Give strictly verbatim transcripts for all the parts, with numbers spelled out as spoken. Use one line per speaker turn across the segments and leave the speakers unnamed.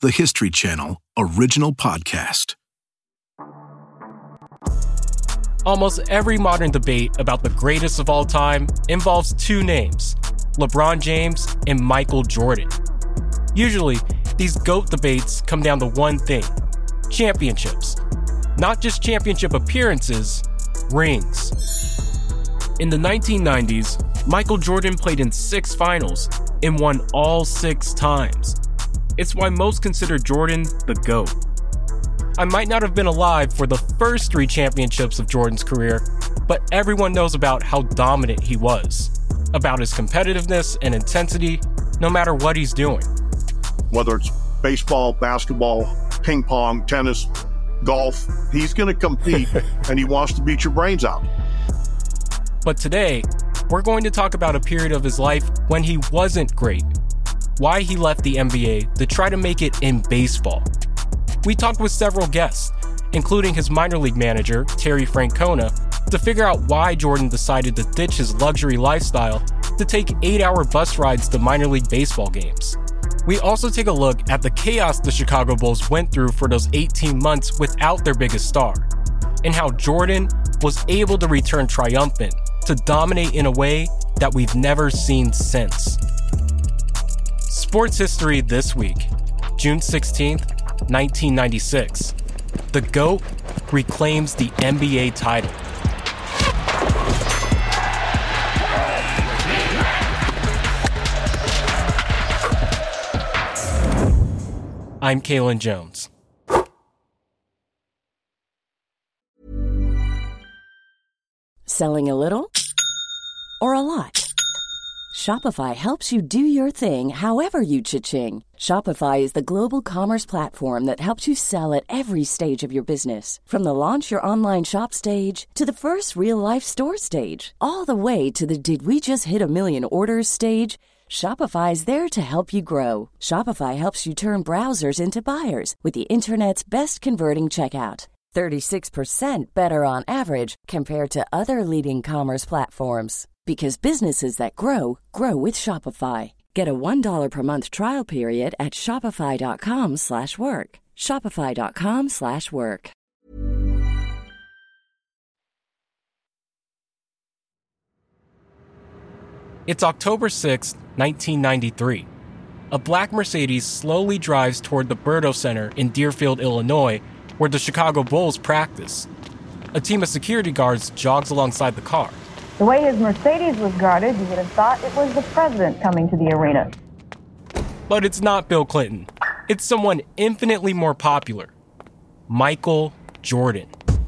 the History Channel original podcast.
Almost every modern debate about the greatest of all time involves two names, LeBron James and Michael Jordan. Usually, these GOAT debates come down to one thing: championships. Not just championship appearances, rings. In the nineteen nineties, Michael Jordan played in six finals and won all six times. It's why most consider Jordan the GOAT. I might not have been alive for the first three championships of Jordan's career, but everyone knows about how dominant he was, about his competitiveness and intensity, no matter what he's doing.
Whether it's baseball, basketball, ping pong, tennis, golf, he's going to compete and he wants to beat your brains out.
But today, we're going to talk about a period of his life when he wasn't great, why he left the N B A to try to make it in baseball. We talked with several guests, including his minor league manager, Terry Francona, to figure out why Jordan decided to ditch his luxury lifestyle to take eight-hour bus rides to minor league baseball games. We also take a look at the chaos the Chicago Bulls went through for those eighteen months without their biggest star, and how Jordan was able to return triumphant to dominate in a way that we've never seen since. Sports history this week, June sixteenth, nineteen ninety-six. The GOAT reclaims the N B A title. I'm Kalen Jones.
Selling a little or a lot? Shopify helps you do your thing however you cha-ching. Shopify is the global commerce platform that helps you sell at every stage of your business. From the launch your online shop stage to the first real-life store stage, all the way to the did we just hit a million orders stage. Shopify is there to help you grow. Shopify helps you turn browsers into buyers with the internet's best converting checkout. thirty-six percent better on average compared to other leading commerce platforms. Because businesses that grow, grow with Shopify. Get a one dollar per month trial period at shopify.com slash work. Shopify.com slash work.
It's October sixth, nineteen ninety-three. A black Mercedes slowly drives toward the Berto Center in Deerfield, Illinois, where the Chicago Bulls practice. A team of security guards jogs alongside the car.
The way his Mercedes was guarded, you would have thought it was the president coming to the arena.
But it's not Bill Clinton. It's someone infinitely more popular. Michael Jordan.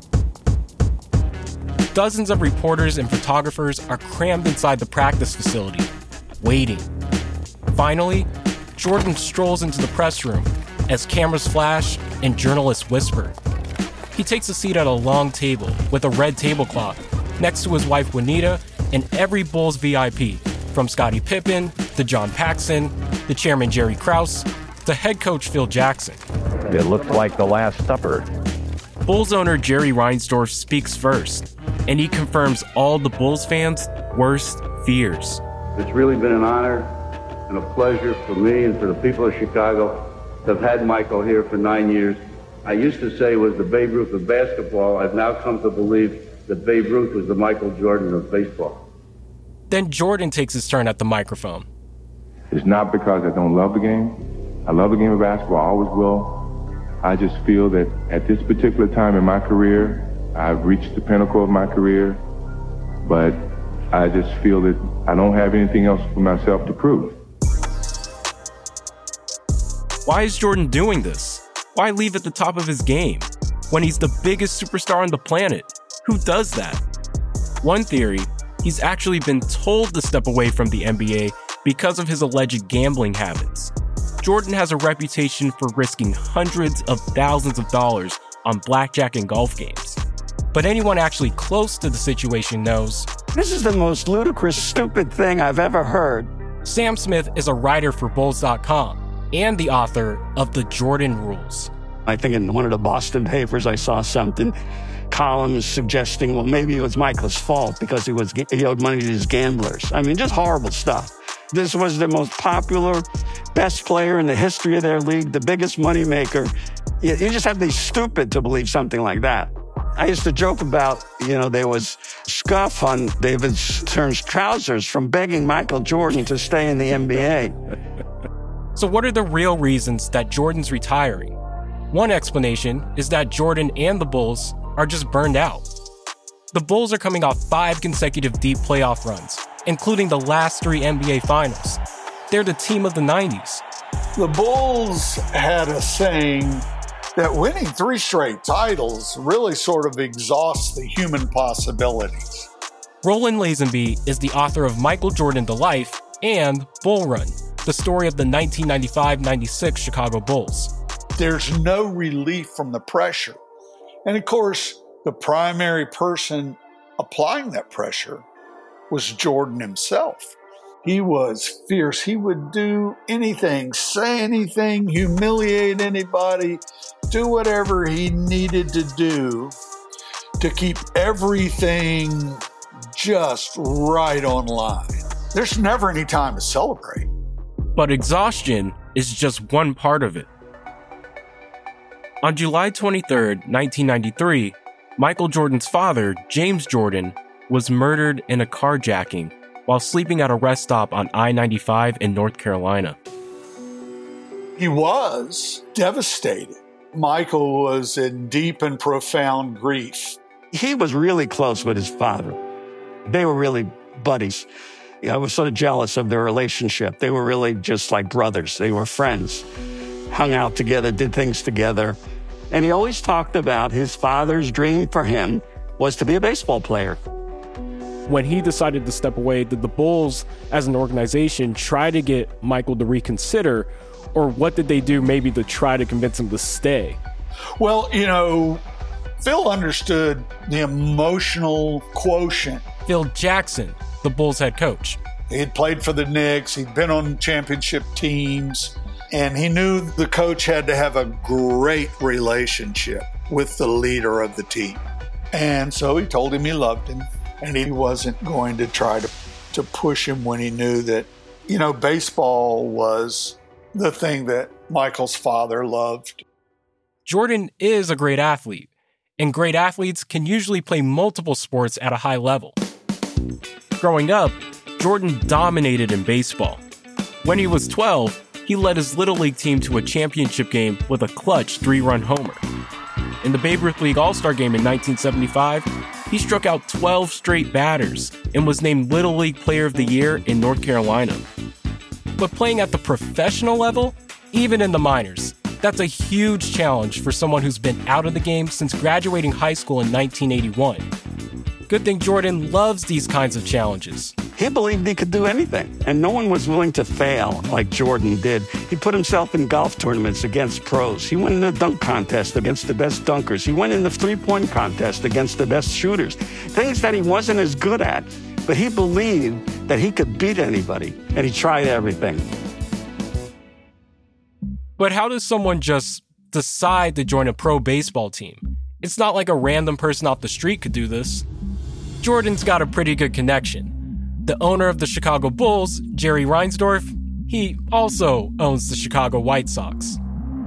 Dozens of reporters and photographers are crammed inside the practice facility, waiting. Finally, Jordan strolls into the press room as cameras flash and journalists whisper. He takes a seat at a long table with a red tablecloth next to his wife Juanita and every Bulls V I P, from Scottie Pippen to John Paxson, the chairman Jerry Krause, to head coach Phil Jackson.
It looks like the Last Supper.
Bulls owner Jerry Reinsdorf speaks first, and he confirms all the Bulls fans' worst fears.
It's really been an honor and a pleasure for me and for the people of Chicago to have had Michael here for nine years. I used to say he was the Babe Ruth of basketball. I've now come to believe that Babe Ruth was the Michael Jordan of baseball.
Then Jordan takes his turn at the microphone.
It's not because I don't love the game. I love the game of basketball, I always will. I just feel that at this particular time in my career, I've reached the pinnacle of my career, but I just feel that I don't have anything else for myself to prove.
Why is Jordan doing this? Why leave at the top of his game when he's the biggest superstar on the planet? Who does that? One theory, he's actually been told to step away from the N B A because of his alleged gambling habits. Jordan has a reputation for risking hundreds of thousands of dollars on blackjack and golf games. But anyone actually close to the situation knows,
this is the most ludicrous, stupid thing I've ever heard.
Sam Smith is a writer for Bulls dot com and the author of The Jordan Rules.
I think in one of the Boston papers I saw something, columns suggesting, well, maybe it was Michael's fault because he was he owed money to his gamblers. I mean, just horrible stuff. This was the most popular, best player in the history of their league, the biggest moneymaker. You, you just have to be stupid to believe something like that. I used to joke about, you know, there was scuff on David Stern's trousers from begging Michael Jordan to stay in the N B A.
So what are the real reasons that Jordan's retiring? One explanation is that Jordan and the Bulls are just burned out. The Bulls are coming off five consecutive deep playoff runs, including the last three N B A finals. They're the team of the nineties.
The Bulls had a saying that winning three straight titles really sort of exhausts the human possibilities.
Roland Lazenby is the author of Michael Jordan: The Life and Bull Run, the story of the nineteen ninety-five ninety-six Chicago Bulls.
There's no relief from the pressure. And of course, the primary person applying that pressure was Jordan himself. He was fierce. He would do anything, say anything, humiliate anybody, do whatever he needed to do to keep everything just right on line. There's never any time to celebrate.
But exhaustion is just one part of it. On July twenty-third, nineteen ninety-three, Michael Jordan's father, James Jordan, was murdered in a carjacking while sleeping at a rest stop on I ninety-five in North Carolina.
He was devastated. Michael was in deep and profound grief.
He was really close with his father. They were really buddies. I was sort of jealous of their relationship. They were really just like brothers. They were friends, hung out together, did things together. And he always talked about his father's dream for him was to be a baseball player.
When he decided to step away, did the Bulls as an organization try to get Michael to reconsider, or what did they do maybe to try to convince him to stay?
Well, you know, Phil understood the emotional quotient.
Phil Jackson, the Bulls head coach.
He had played for the Knicks. He'd been on championship teams. And he knew the coach had to have a great relationship with the leader of the team. And so he told him he loved him. And he wasn't going to try to, to push him when he knew that, you know, baseball was the thing that Michael's father loved.
Jordan is a great athlete, and great athletes can usually play multiple sports at a high level. Growing up, Jordan dominated in baseball. When he was twelve, he led his Little League team to a championship game with a clutch three-run homer. In the Babe Ruth League All-Star Game in nineteen seventy-five, he struck out twelve straight batters and was named Little League Player of the Year in North Carolina. But playing at the professional level, even in the minors, that's a huge challenge for someone who's been out of the game since graduating high school in nineteen eighty-one. Good thing Jordan loves these kinds of challenges.
He believed he could do anything, and no one was willing to fail like Jordan did. He put himself in golf tournaments against pros. He went in the dunk contest against the best dunkers. He went in the three-point contest against the best shooters. Things that he wasn't as good at, but he believed that he could beat anybody, and he tried everything.
But how does someone just decide to join a pro baseball team? It's not like a random person off the street could do this. Jordan's got a pretty good connection. The owner of the Chicago Bulls, Jerry Reinsdorf, he also owns the Chicago White Sox.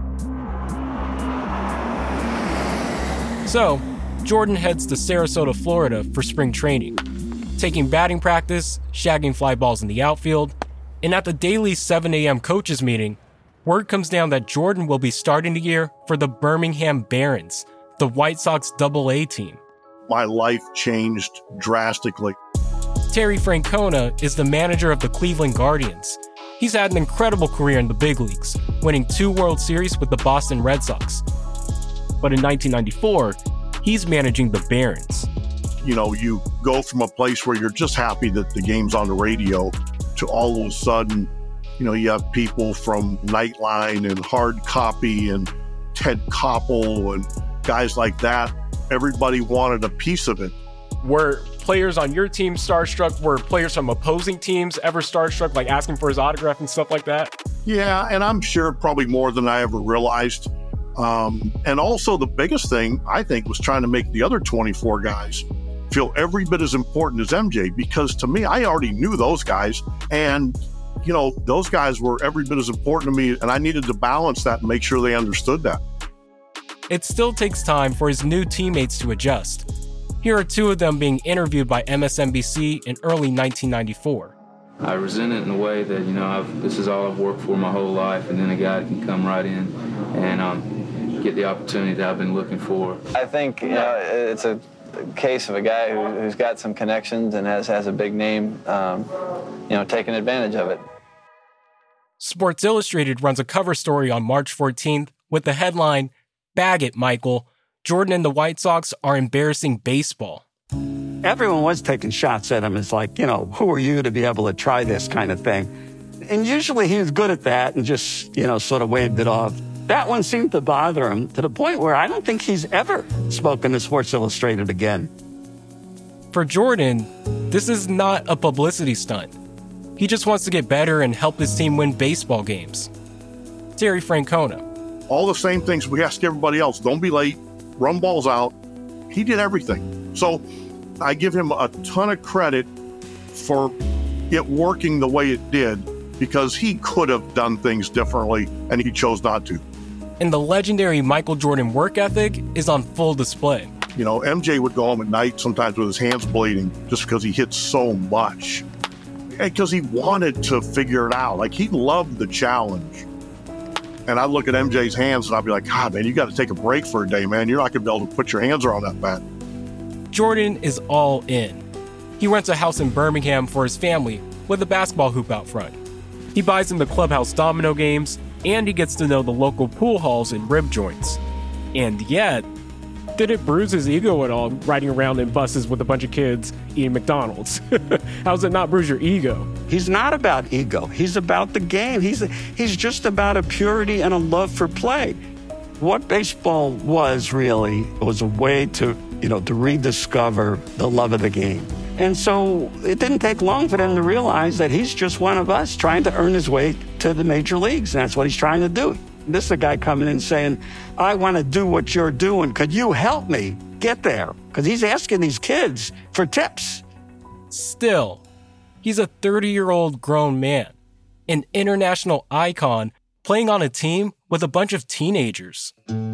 So, Jordan heads to Sarasota, Florida for spring training, taking batting practice, shagging fly balls in the outfield, and at the daily seven a.m. coaches meeting, word comes down that Jordan will be starting the year for the Birmingham Barons, the White Sox double A team.
My life changed drastically.
Terry Francona is the manager of the Cleveland Guardians. He's had an incredible career in the big leagues, winning two World Series with the Boston Red Sox. But in nineteen ninety-four, he's managing the Barons.
You know, you go from a place where you're just happy that the game's on the radio to all of a sudden, you know, you have people from Nightline and Hard Copy and Ted Koppel and guys like that. Everybody wanted a piece of it.
Were players on your team starstruck? Were players from opposing teams ever starstruck, like asking for his autograph and stuff like that?
Yeah, and I'm sure probably more than I ever realized. Um, and also the biggest thing, I think, was trying to make the other twenty-four guys feel every bit as important as M J, because to me, I already knew those guys. And you know, those guys were every bit as important to me, and I needed to balance that and make sure they understood that.
It still takes time for his new teammates to adjust. Here are two of them being interviewed by M S N B C in early nineteen ninety-four.
I resent it in a way that, you know, I've, this is all I've worked for my whole life, and then a guy can come right in and um, get the opportunity that I've been looking for.
I think, you know, it's a case of a guy who, who's got some connections and has, has a big name, um, you know, taking advantage of it.
Sports Illustrated runs a cover story on March fourteenth with the headline, "Bag it, Michael. Jordan and the White Sox are embarrassing baseball."
Everyone was taking shots at him. It's like, you know, who are you to be able to try this kind of thing? And usually he was good at that and just, you know, sort of waved it off. That one seemed to bother him to the point where I don't think he's ever spoken to Sports Illustrated again.
For Jordan, this is not a publicity stunt. He just wants to get better and help his team win baseball games. Terry Francona.
All the same things we ask everybody else. Don't be late. Run balls out. He did everything. So I give him a ton of credit for it working the way it did, because he could have done things differently and he chose not to.
And the legendary Michael Jordan work ethic is on full display.
You know, M J would go home at night sometimes with his hands bleeding just because he hit so much. And because he wanted to figure it out. Like, he loved the challenge. And I look at M J's hands and I'll be like, God, man, you got to take a break for a day, man. You're not going to be able to put your hands around that bat.
Jordan is all in. He rents a house in Birmingham for his family with a basketball hoop out front. He buys them the clubhouse domino games, and he gets to know the local pool halls and rib joints. And yet, did it bruise his ego at all riding around in buses with a bunch of kids eating McDonald's? How does it not bruise your ego?
He's not about ego. He's about the game. He's, he's just about a purity and a love for play. What baseball was really was a way to, you know, to rediscover the love of the game. And so it didn't take long for them to realize that he's just one of us trying to earn his way to the major leagues. And that's what he's trying to do. This is a guy coming in saying, I want to do what you're doing. Could you help me get there? Because he's asking these kids for tips.
Still, he's a thirty-year-old grown man, an international icon playing on a team with a bunch of teenagers.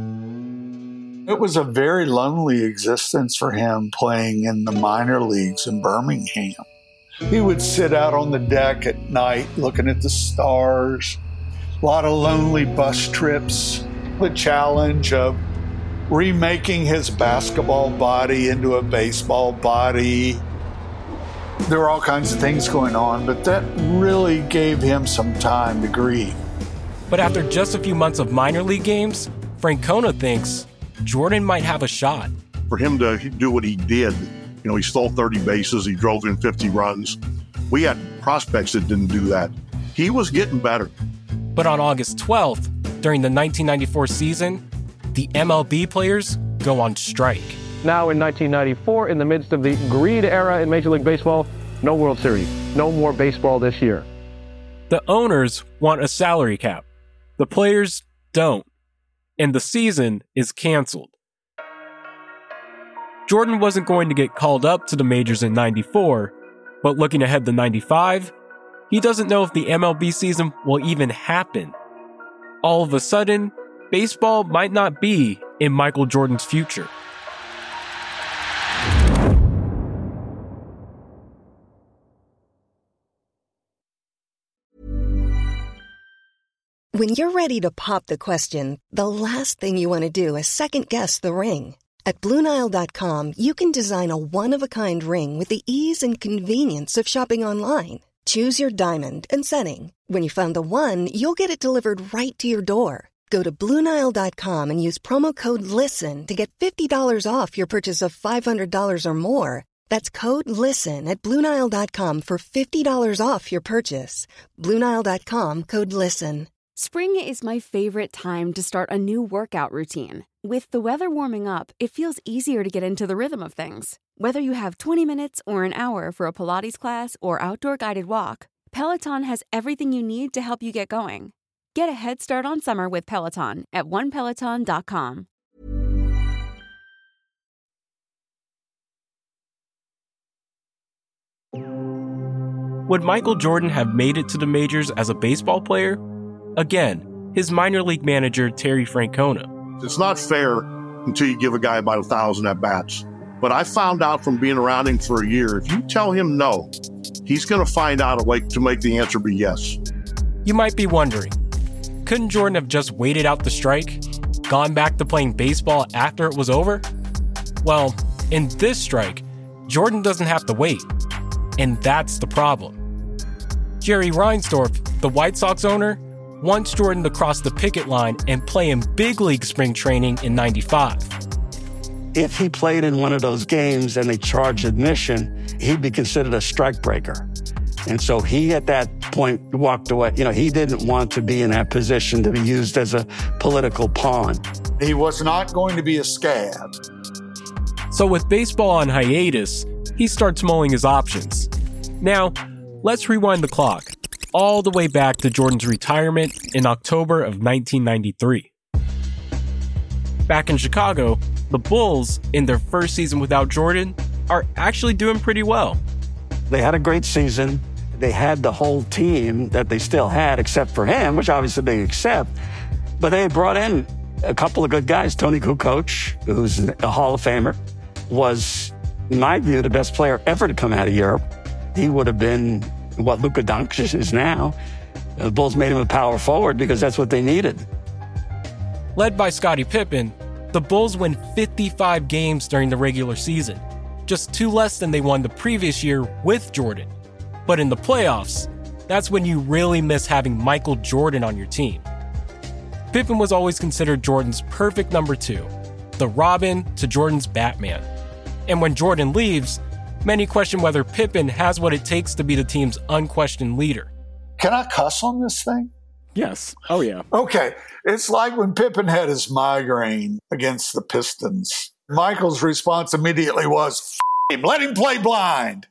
It was a very lonely existence for him playing in the minor leagues in Birmingham. He would sit out on the deck at night looking at the stars. A lot of lonely bus trips. The challenge of remaking his basketball body into a baseball body. There were all kinds of things going on, but that really gave him some time to grieve.
But after just a few months of minor league games, Francona thinks Jordan might have a shot.
For him to do what he did, you know, he stole thirty bases, he drove in fifty runs. We had prospects that didn't do that. He was getting better.
But on August twelfth, during the nineteen ninety-four season, the M L B players go on strike.
Now in nineteen ninety-four, in the midst of the greed era in Major League Baseball, no World Series, no more baseball this year.
The owners want a salary cap. The players don't. And the season is canceled. Jordan wasn't going to get called up to the majors in ninety-four, but looking ahead to ninety-five, he doesn't know if the M L B season will even happen. All of a sudden, baseball might not be in Michael Jordan's future.
When you're ready to pop the question, the last thing you want to do is second-guess the ring. At Blue Nile dot com, you can design a one-of-a-kind ring with the ease and convenience of shopping online. Choose your diamond and setting. When you find the one, you'll get it delivered right to your door. Go to Blue Nile dot com and use promo code LISTEN to get fifty dollars off your purchase of five hundred dollars or more. That's code LISTEN at Blue Nile dot com for fifty dollars off your purchase. Blue Nile dot com, code LISTEN.
Spring is my favorite time to start a new workout routine. With the weather warming up, it feels easier to get into the rhythm of things. Whether you have twenty minutes or an hour for a Pilates class or outdoor guided walk, Peloton has everything you need to help you get going. Get a head start on summer with Peloton at one peloton dot com.
Would Michael Jordan have made it to the majors as a baseball player? Again, his minor league manager, Terry Francona.
It's not fair until you give a guy about a thousand at-bats. But I found out from being around him for a year, if you tell him no, he's going to find out a way to make the answer be yes.
You might be wondering, couldn't Jordan have just waited out the strike, gone back to playing baseball after it was over? Well, in this strike, Jordan doesn't have to wait. And that's the problem. Jerry Reinsdorf, the White Sox owner, wants Jordan to cross the picket line and play in big league spring training in ninety-five.
If he played in one of those games and they charged admission, he'd be considered a strike breaker. And so he, at that point, walked away. You know, he didn't want to be in that position to be used as a political pawn.
He was not going to be a scab.
So with baseball on hiatus, he starts mulling his options. Now, let's rewind the clock, all the way back to Jordan's retirement in October of nineteen ninety-three. Back in Chicago, the Bulls, in their first season without Jordan, are actually doing pretty well.
They had a great season. They had the whole team that they still had, except for him, which obviously they accept. But they brought in a couple of good guys. Tony Kukoc, who's a Hall of Famer, was, in my view, the best player ever to come out of Europe. He would have been what Luka Doncic is now. The Bulls made him a power forward because that's what they needed.
Led by Scottie Pippen, the Bulls win fifty-five games during the regular season, just two less than they won the previous year with Jordan. But in the playoffs, that's when you really miss having Michael Jordan on your team. Pippen was always considered Jordan's perfect number two, the Robin to Jordan's Batman. And when Jordan leaves, many question whether Pippen has what it takes to be the team's unquestioned leader.
Can I cuss on this thing?
Yes. Oh, yeah.
Okay. It's like when Pippen had his migraine against the Pistons. Michael's response immediately was, F him, let him play blind.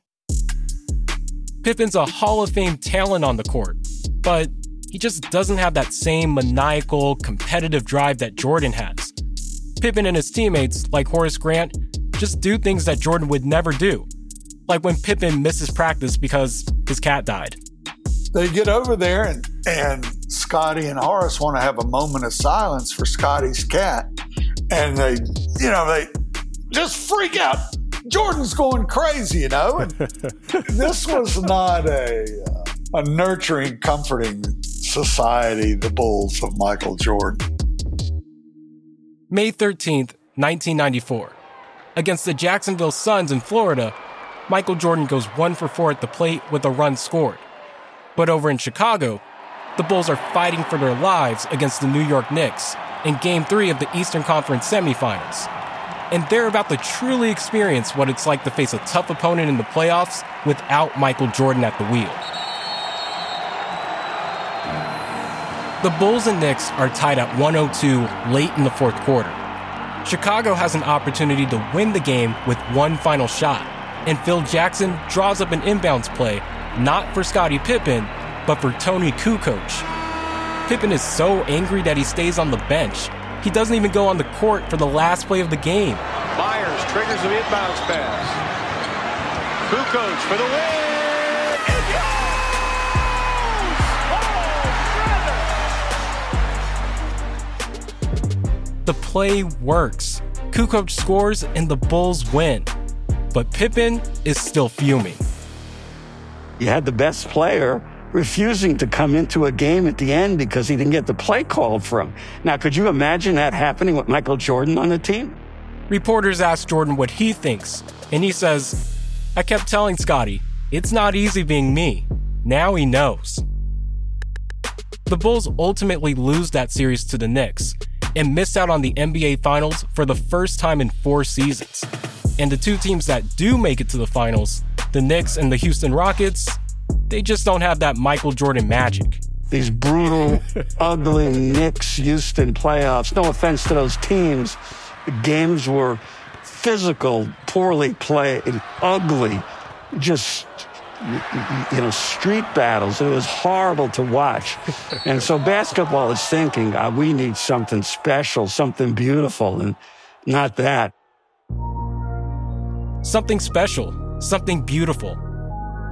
Pippen's a Hall of Fame talent on the court, but he just doesn't have that same maniacal, competitive drive that Jordan has. Pippen and his teammates, like Horace Grant, just do things that Jordan would never do. Like when Pippen misses practice because his cat died.
They get over there and, and Scotty and Horace want to have a moment of silence for Scotty's cat. And they, you know, they just freak out. Jordan's going crazy, you know? And this was not a, uh, a nurturing, comforting society, the Bulls of Michael Jordan.
May thirteenth, nineteen ninety-four. Against the Jacksonville Suns in Florida, Michael Jordan goes one for four at the plate with a run scored. But over in Chicago, the Bulls are fighting for their lives against the New York Knicks in Game three of the Eastern Conference semifinals. And they're about to truly experience what it's like to face a tough opponent in the playoffs without Michael Jordan at the wheel. The Bulls and Knicks are tied at one oh two late in the fourth quarter. Chicago has an opportunity to win the game with one final shot, and Phil Jackson draws up an inbounds play, not for Scottie Pippen, but for Tony Kukoc. Pippen is so angry that he stays on the bench. He doesn't even go on the court for the last play of the game.
Myers triggers the inbounds pass. Kukoc for the win! It goes!
The play works. Kukoc scores and the Bulls win. But Pippen is still fuming.
You had the best player refusing to come into a game at the end because he didn't get the play called for him. Now, could you imagine that happening with Michael Jordan on the team?
Reporters asked Jordan what he thinks, and he says, I kept telling Scotty, it's not easy being me. Now he knows. The Bulls ultimately lose that series to the Knicks and miss out on the N B A Finals for the first time in four seasons. And the two teams that do make it to the finals, the Knicks and the Houston Rockets, they just don't have that Michael Jordan magic.
These brutal, ugly Knicks Houston playoffs. No offense to those teams. The games were physical, poorly played, ugly, just, you know, street battles. It was horrible to watch. And so basketball is thinking, uh, we need something special, something beautiful, and not that.
Something special, something beautiful.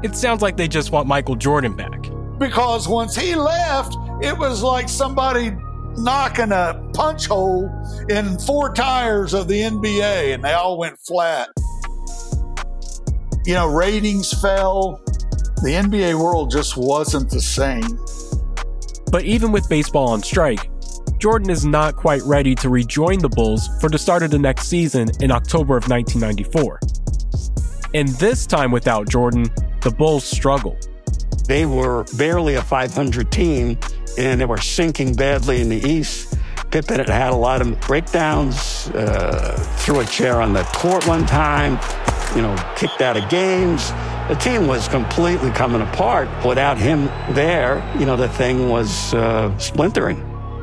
It sounds like they just want Michael Jordan back.
Because once he left, it was like somebody knocking a punch hole in four tires of the N B A, and they all went flat. You know, ratings fell. The N B A world just wasn't the same.
But even with baseball on strike, Jordan is not quite ready to rejoin the Bulls for the start of the next season in October of nineteen ninety-four. And this time without Jordan, the Bulls struggle.
They were barely a five hundred team, and they were sinking badly in the East. Pippen had had a lot of breakdowns, uh, threw a chair on the court one time, you know, kicked out of games. The team was completely coming apart. Without him there, you know, the thing was uh, splintering.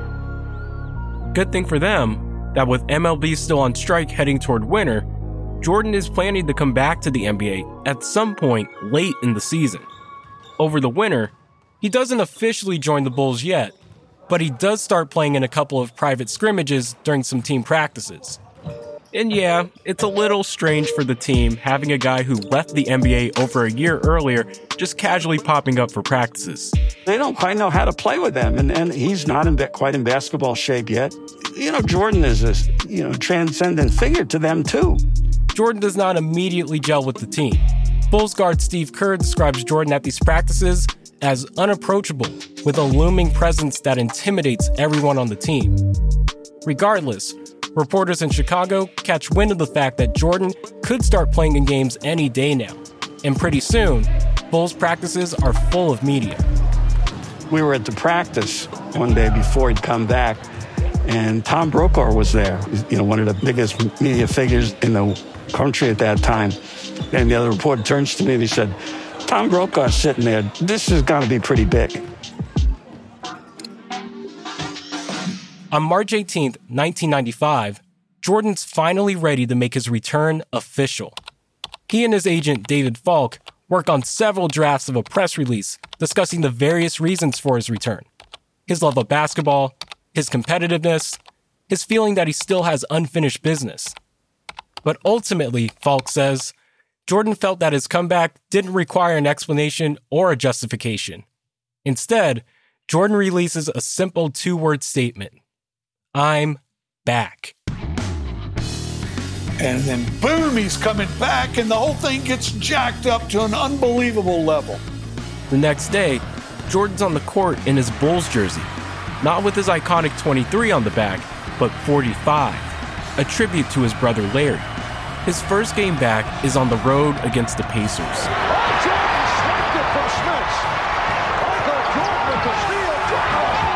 Good thing for them that with M L B still on strike heading toward winter, Jordan is planning to come back to the N B A at some point late in the season. Over the winter, he doesn't officially join the Bulls yet, but he does start playing in a couple of private scrimmages during some team practices. And yeah, it's a little strange for the team having a guy who left the N B A over a year earlier just casually popping up for practices.
They don't quite know how to play with them, and, and he's not in quite in basketball shape yet. You know, Jordan is a you know transcendent figure to them too.
Jordan does not immediately gel with the team. Bulls guard Steve Kerr describes Jordan at these practices as unapproachable, with a looming presence that intimidates everyone on the team. Regardless, reporters in Chicago catch wind of the fact that Jordan could start playing in games any day now. And pretty soon, Bulls practices are full of media.
We were at the practice one day before he'd come back, and Tom Brokaw was there, you know, one of the biggest media figures in the country at that time. And the other reporter turns to me and he said, Tom Brokaw's sitting there. This is going to be pretty big.
On March eighteenth, nineteen ninety-five, Jordan's finally ready to make his return official. He and his agent, David Falk, work on several drafts of a press release discussing the various reasons for his return. His love of basketball, his competitiveness, his feeling that he still has unfinished business. But ultimately, Falk says, Jordan felt that his comeback didn't require an explanation or a justification. Instead, Jordan releases a simple two-word statement. I'm back.
And then boom, he's coming back, and the whole thing gets jacked up to an unbelievable level.
The next day, Jordan's on the court in his Bulls jersey, not with his iconic twenty-three on the back, but forty-five, a tribute to his brother Larry. His first game back is on the road against the Pacers.
Oh, Jordan slapped it from Smith. Michael Jordan with the steal. Jordan all the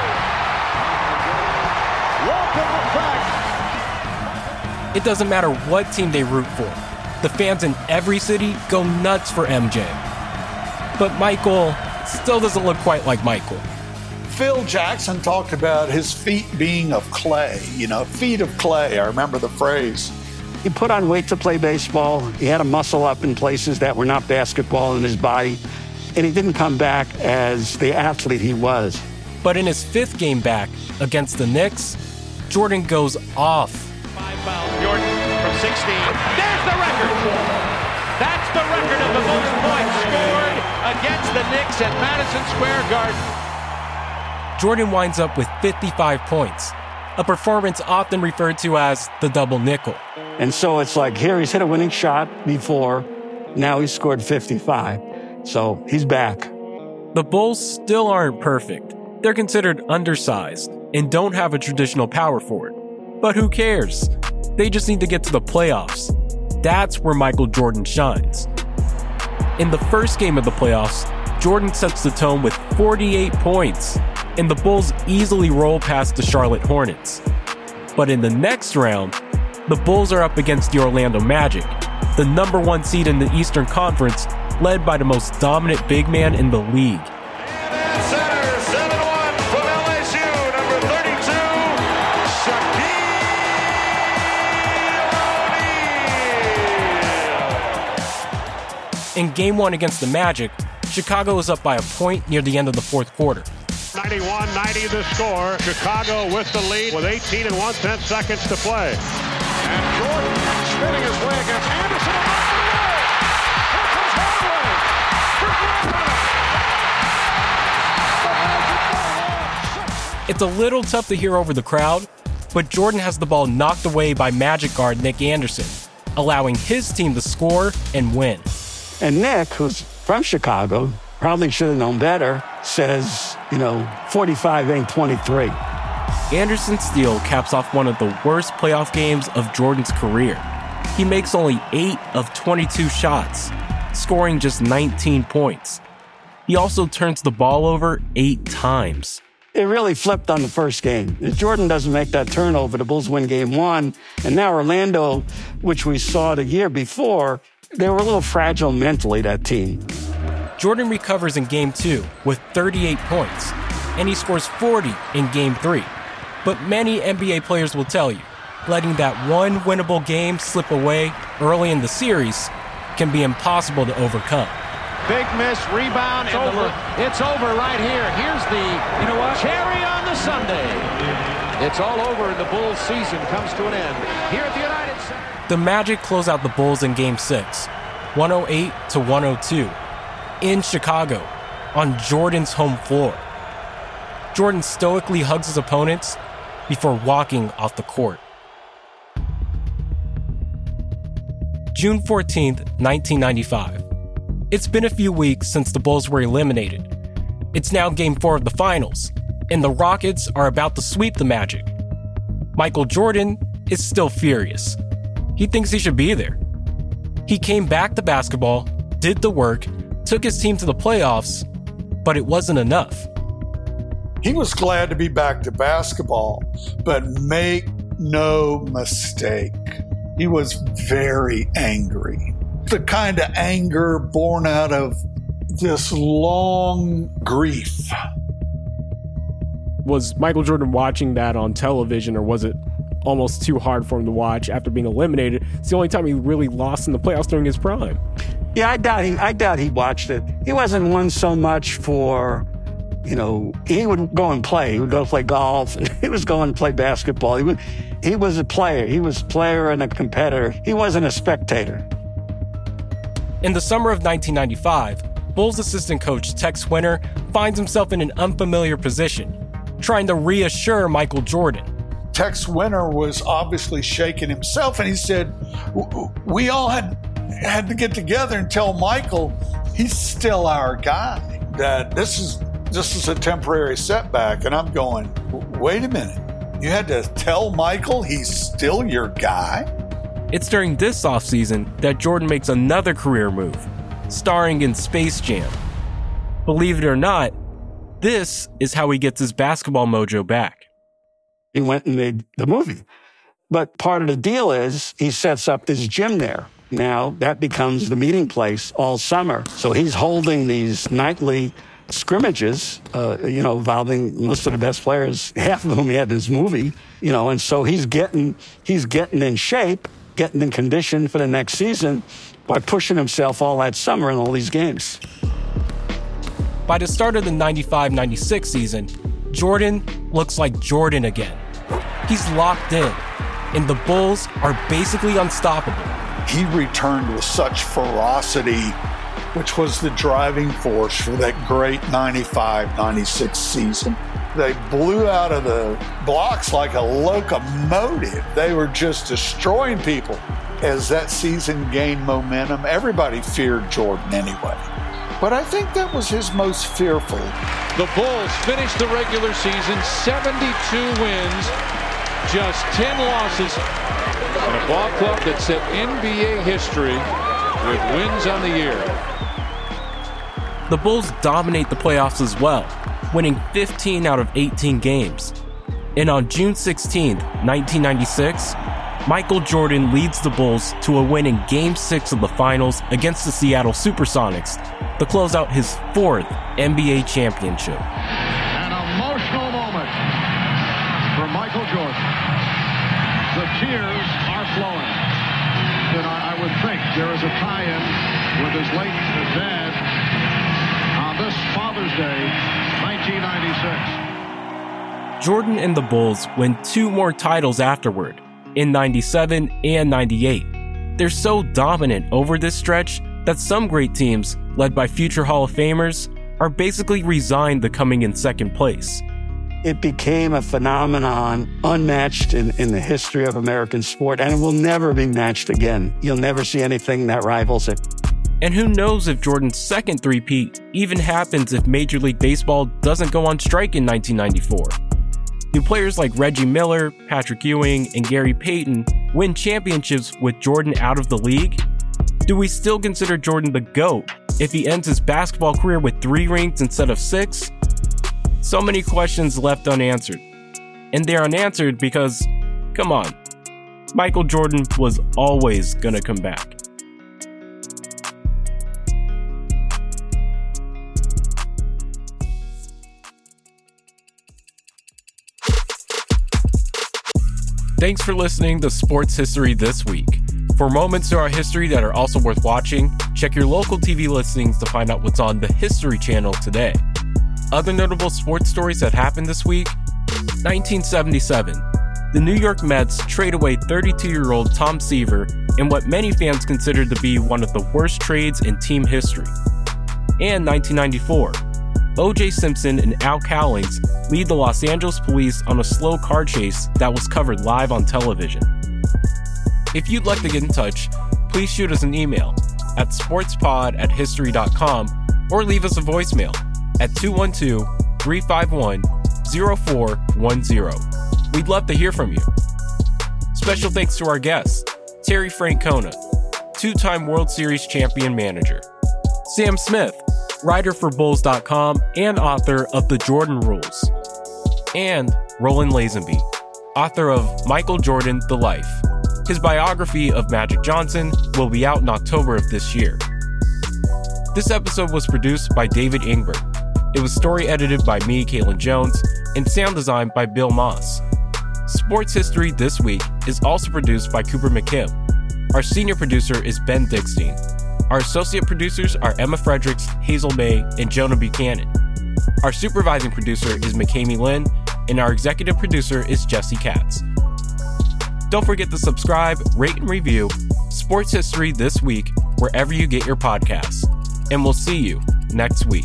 way. Welcome back.
It doesn't matter what team they root for. The fans in every city go nuts for M J. But Michael still doesn't look quite like Michael.
Phil Jackson talked about his feet being of clay, you know, feet of clay. I remember the phrase.
He put on weight to play baseball. He had a muscle up in places that were not basketball in his body. And he didn't come back as the athlete he was.
But in his fifth game back against the Knicks, Jordan goes off.
Five fouls, Jordan from sixteen. There's the record. That's the record of the most points scored against the Knicks at Madison Square Garden.
Jordan winds up with fifty-five points, a performance often referred to as the double nickel.
And so it's like, here he's hit a winning shot before, now he's scored fifty-five. So he's back.
The Bulls still aren't perfect. They're considered undersized and don't have a traditional power forward. But who cares? They just need to get to the playoffs. That's where Michael Jordan shines. In the first game of the playoffs, Jordan sets the tone with forty-eight points, and the Bulls easily roll past the Charlotte Hornets. But in the next round, the Bulls are up against the Orlando Magic, the number one seed in the Eastern Conference, led by the most dominant big man in the league.
And center, seven one from L S U, number thirty-two, Shaquille O'Neal.
In game one against the Magic, Chicago is up by a point near the end of the fourth quarter.
ninety-one ninety the score. Chicago with the lead with eighteen and one-tenth seconds to play. And Jordan spinning his way against Anderson. Here comes Hardaway.
It's a little tough to hear over the crowd, but Jordan has the ball knocked away by Magic guard Nick Anderson, allowing his team to score and win.
And Nick, who's from Chicago, probably should have known better, says, you know, forty-five ain't twenty-three.
Anderson's steal caps off one of the worst playoff games of Jordan's career. He makes only eight of twenty-two shots, scoring just nineteen points. He also turns the ball over eight times.
It really flipped on the first game. If Jordan doesn't make that turnover, the Bulls win game one. And now Orlando, which we saw the year before, they were a little fragile mentally, that team.
Jordan recovers in game two with thirty-eight points, and he scores forty in game three. But many N B A players will tell you, letting that one winnable game slip away early in the series can be impossible to overcome.
Big miss, rebound, it's over. The, it's over right here. Here's the, you know what, cherry on the sundae. It's all over and the Bulls season comes to an end here at the United Center.
The Magic close out the Bulls in game six, one oh eight to one oh two, in Chicago, on Jordan's home floor. Jordan stoically hugs his opponents before walking off the court. June fourteenth, nineteen ninety-five. It's been a few weeks since the Bulls were eliminated. It's now game four of the finals, and the Rockets are about to sweep the Magic. Michael Jordan is still furious. He thinks he should be there. He came back to basketball, did the work, took his team to the playoffs, but it wasn't enough.
He was glad to be back to basketball, but make no mistake, he was very angry. The kind of anger born out of this long grief.
Was Michael Jordan watching that on television, or was it almost too hard for him to watch after being eliminated? It's the only time he really lost in the playoffs during his prime.
Yeah, I doubt he, I doubt he watched it. He wasn't one so much for, you know, he would go and play. He would go play golf. He was going to play basketball. He would, he was a player. He was a player and a competitor. He wasn't a spectator.
In the summer of nineteen ninety-five, Bulls assistant coach Tex Winter finds himself in an unfamiliar position, trying to reassure Michael Jordan.
Tex Winter was obviously shaking himself, and he said, we all had had to get together and tell Michael he's still our guy, that this is this is a temporary setback. And I'm going, wait a minute, you had to tell Michael he's still your guy?
It's during this offseason that Jordan makes another career move, starring in Space Jam. Believe it or not, this is how he gets his basketball mojo back.
He went and made the movie. But part of the deal is he sets up this gym there. Now that becomes the meeting place all summer. So he's holding these nightly scrimmages, uh, you know, involving most of the best players, half of whom he had in his movie, you know, and so he's getting, he's getting in shape, getting in condition for the next season by pushing himself all that summer in all these games.
By the start of the ninety-five ninety-six season, Jordan looks like Jordan again. He's locked in, and the Bulls are basically unstoppable.
He returned with such ferocity, which was the driving force for that great ninety-five ninety-six season. They blew out of the blocks like a locomotive. They were just destroying people. As that season gained momentum, everybody feared Jordan anyway. But I think that was his most fearful.
The Bulls finished the regular season seventy-two wins, just ten losses, and a ball club that set N B A history with wins on the year.
The Bulls dominate the playoffs as well, winning fifteen out of eighteen games. And on June sixteenth, nineteen ninety-six, Michael Jordan leads the Bulls to a win in Game six of the Finals against the Seattle Supersonics to close out his fourth N B A championship.
An emotional moment for Michael Jordan. The tears are flowing. And I, I would think there is a tie-in with his late dad on this Father's Day, nineteen ninety-six.
Jordan and the Bulls win two more titles afterward, in ninety-seven and ninety-eight. They're so dominant over this stretch that some great teams, led by future Hall of Famers, are basically resigned to coming in second place.
It became a phenomenon unmatched in, in the history of American sport, and it will never be matched again. You'll never see anything that rivals it.
And who knows if Jordan's second three-peat even happens if Major League Baseball doesn't go on strike in nineteen ninety-four. Do players like Reggie Miller, Patrick Ewing, and Gary Payton win championships with Jordan out of the league? Do we still consider Jordan the GOAT if he ends his basketball career with three rings instead of six? So many questions left unanswered. And they're unanswered because, come on, Michael Jordan was always gonna come back. Thanks for listening to Sports History This Week. For moments through our history that are also worth watching, check your local T V listings to find out what's on the History Channel today. Other notable sports stories that happened this week: nineteen seventy-seven, the New York Mets trade away thirty-two-year-old Tom Seaver in what many fans considered to be one of the worst trades in team history. And nineteen ninety-four, O J Simpson and Al Cowlings lead the Los Angeles police on a slow car chase that was covered live on television. If you'd like to get in touch, please shoot us an email at sportspod at history dot com or leave us a voicemail at two one two, three five one, zero four one zero. We'd love to hear from you. Special thanks to our guests, Terry Francona, two-time World Series champion manager, Sam Smith, writer for Bulls dot com and author of The Jordan Rules, and Roland Lazenby, author of Michael Jordan, The Life. His biography of Magic Johnson will be out in October of this year. This episode was produced by David Ingber. It was story edited by me, Caitlin Jones, and sound designed by Bill Moss. Sports History This Week is also produced by Cooper McKim. Our senior producer is Ben Dickstein. Our associate producers are Emma Fredericks, Hazel May, and Jonah Buchanan. Our supervising producer is McKamey Lynn, and our executive producer is Jesse Katz. Don't forget to subscribe, rate, and review Sports History This Week wherever you get your podcasts. And we'll see you next week.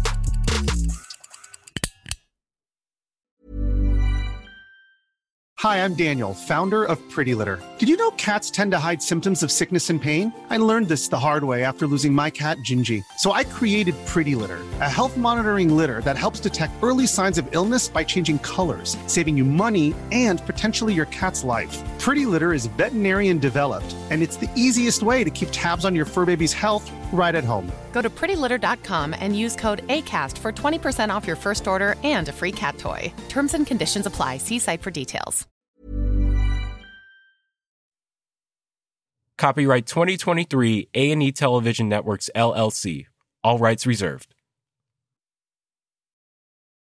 Hi, I'm Daniel, founder of Pretty Litter. Did you know cats tend to hide symptoms of sickness and pain? I learned this the hard way after losing my cat, Gingy. So I created Pretty Litter, a health monitoring litter that helps detect early signs of illness by changing colors, saving you money and potentially your cat's life. Pretty Litter is veterinarian developed, and it's the easiest way to keep tabs on your fur baby's health right at home.
Go to pretty litter dot com and use code ACAST for twenty percent off your first order and a free cat toy. Terms and conditions apply. See site for details.
Copyright twenty twenty-three A and E Television Networks, L L C. All rights reserved.